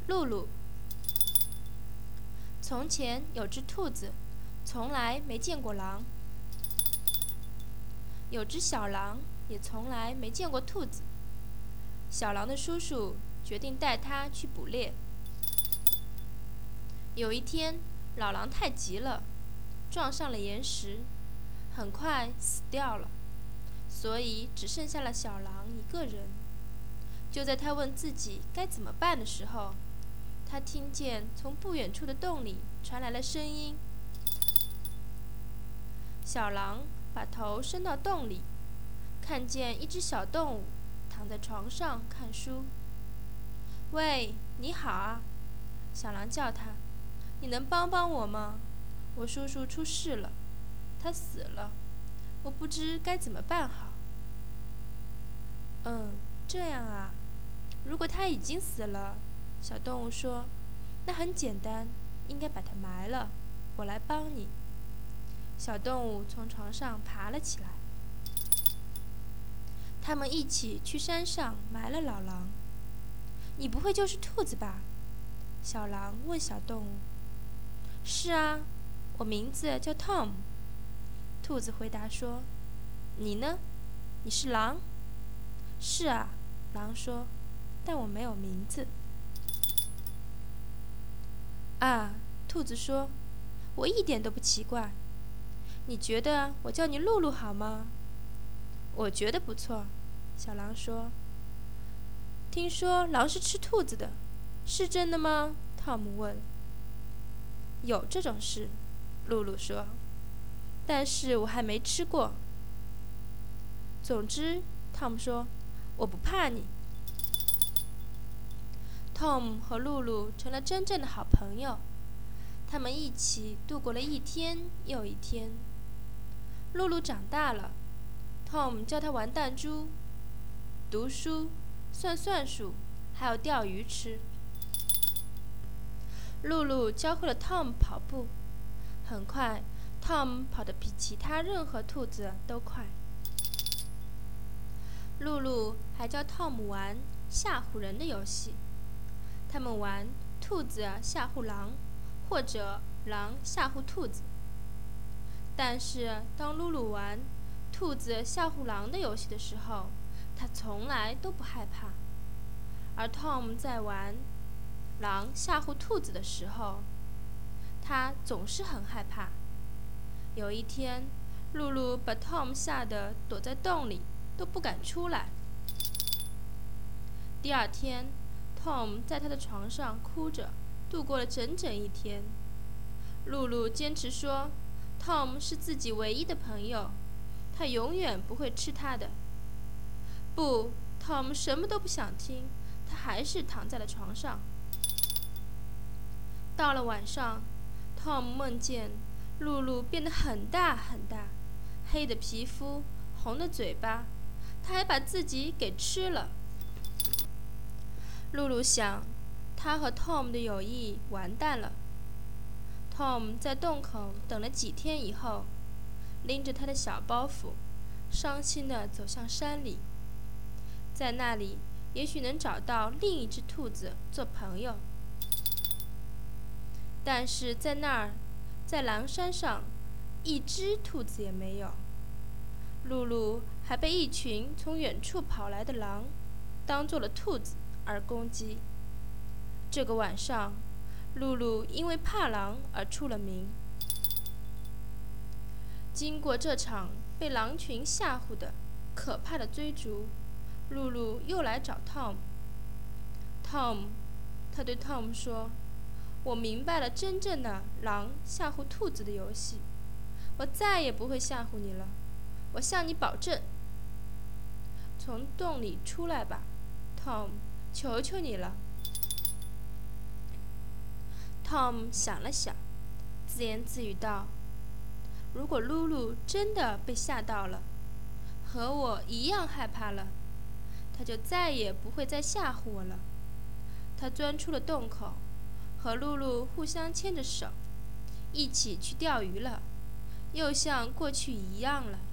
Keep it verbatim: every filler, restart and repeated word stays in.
露露。从前有只兔子，从来没见过狼。有只小狼，也从来没见过兔子。小狼的叔叔决定带它去捕猎。有一天，老狼太急了，撞上了岩石，很快死掉了，所以只剩下了小狼一个人。就在他问自己该怎么办的时候，他听见从不远处的洞里传来了声音。小狼把头伸到洞里，看见一只小动物躺在床上看书。喂，你好啊！小狼叫他，你能帮帮我吗？我叔叔出事了，他死了，我不知该怎么办好。嗯，这样啊。如果他已经死了，小动物说，那很简单，应该把它埋了，我来帮你。小动物从床上爬了起来。他们一起去山上埋了老狼。你不会就是兔子吧？小狼问小动物。是啊，我名字叫 Tom。兔子回答说。你呢？你是狼？是啊，狼说，但我没有名字。啊，兔子说，我一点都不奇怪。你觉得我叫你露露好吗？我觉得不错，小狼说。听说狼是吃兔子的，是真的吗？汤姆问。有这种事，露露说，但是我还没吃过。总之，汤姆说，我不怕你。Tom 和露露成了真正的好朋友，他们一起度过了一天又一天。露露长大了 ，Tom 教她玩弹珠、读书、算算术，还有钓鱼吃。露露教会了 Tom 跑步，很快 Tom 跑得比其他任何兔子都快。露露还教 Tom 玩吓唬人的游戏。他们玩兔子吓唬狼，或者狼吓唬兔子。但是当露露玩兔子吓唬狼的游戏的时候，他从来都不害怕。而 Tom 在玩狼吓唬兔子的时候，他总是很害怕。有一天，露露把 Tom 吓得躲在洞里，都不敢出来。第二天，Tom 在他的床上哭着度过了整整一天。露露坚持说 ，Tom 是自己唯一的朋友，他永远不会吃他的。不 ，Tom 什么都不想听，他还是躺在了床上。到了晚上 ，Tom 梦见露露变得很大很大，黑的皮肤，红的嘴巴，他还把自己给吃了。露露想，他和 Tom 的友谊完蛋了。Tom 在洞口等了几天以后，拎着他的小包袱，伤心地走向山里。在那里，也许能找到另一只兔子做朋友。但是在那儿，在狼山上，一只兔子也没有。露露还被一群从远处跑来的狼当做了兔子而攻击。这个晚上，露露因为怕狼而出了名。经过这场被狼群吓唬的可怕的追逐，露露又来找 Tom。Tom， 他对 Tom 说：“我明白了真正的狼吓唬兔子的游戏，我再也不会吓唬你了，我向你保证。从洞里出来吧 ，Tom， 求求你了。” Tom 想了想，自言自语道：“如果露露真的被吓到了，和我一样害怕了，他就再也不会再吓唬我了。”他钻出了洞口，和露露互相牵着手，一起去钓鱼了，又像过去一样了。